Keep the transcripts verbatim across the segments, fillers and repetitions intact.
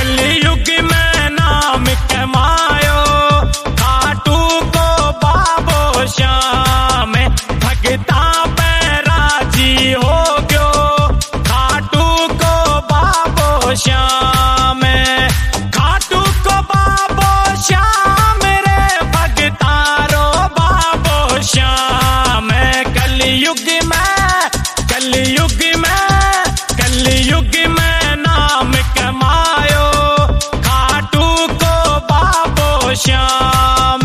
कलयुग में नाम कमायो खाटू को बाबो श्याम भगता पे राजी हो गयो खाटू को बाबो श्याम खाटू को बाबो श्याम रे भगतारो बाबो श्याम कलयुग में कलयुग में कलयुग में नाम कमायो खाटू को बाबो श्याम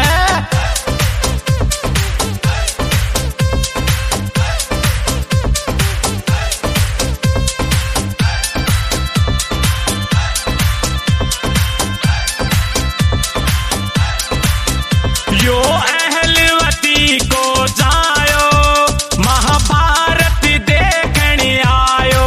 यो अहलवती को जायो महाभारत देखने आयो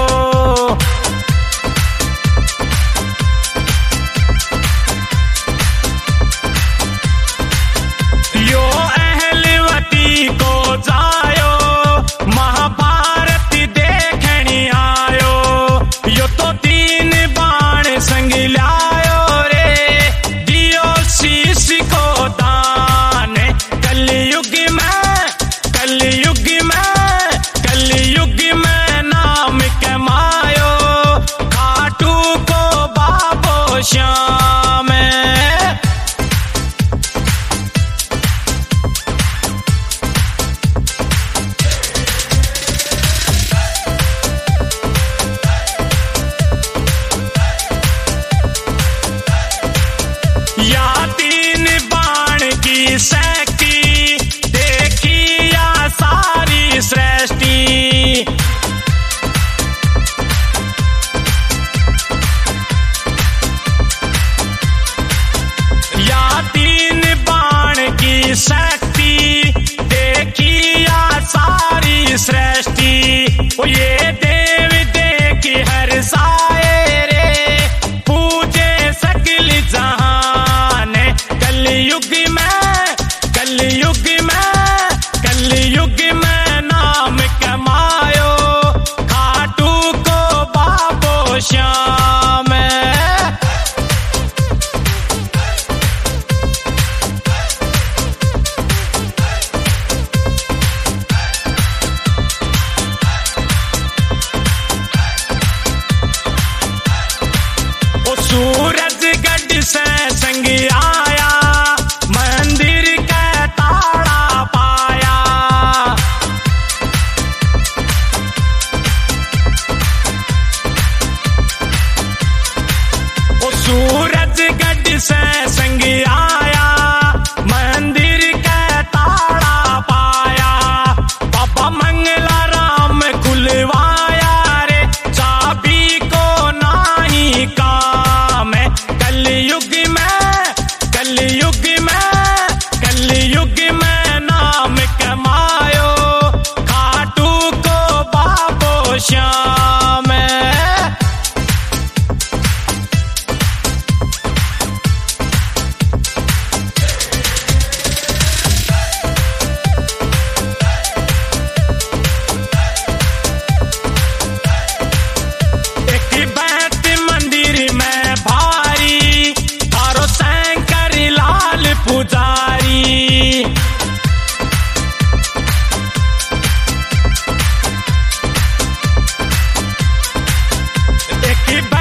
यो अहलवती को जायो महाभारत देखने आयो यो तो तीन बाण संग लायो रे दियो शीश को दान कलयुग में कलयुग में कलयुग में नाम कमायो खाटू को बाबो श्याम या तीन बाण की सैकी देखी या सारी सृष्टि या तीन बाण की शक्ति देखी या सारी सृष्टि ओ ये देव देख हर साए रे पूजे सकल जहान कलयुग में कलयुग में कलयुग में नाम कमायो खाटू को बाबो श्याम ओ सूरजगढ़ से संग आया मंदिर का ताड़ा पाया ओ सूरजगढ़ से संग आया मंदिर का ताड़ा पाया बाबा मंगला राम खुलवाया रे चाबी को नाही काम कलयुग में कलयुग में कलयुग में नाम कमायो खाटू को बाबो श्याम एक बैत मंदिर में भारी थारो शंकर लाल पुजारी एक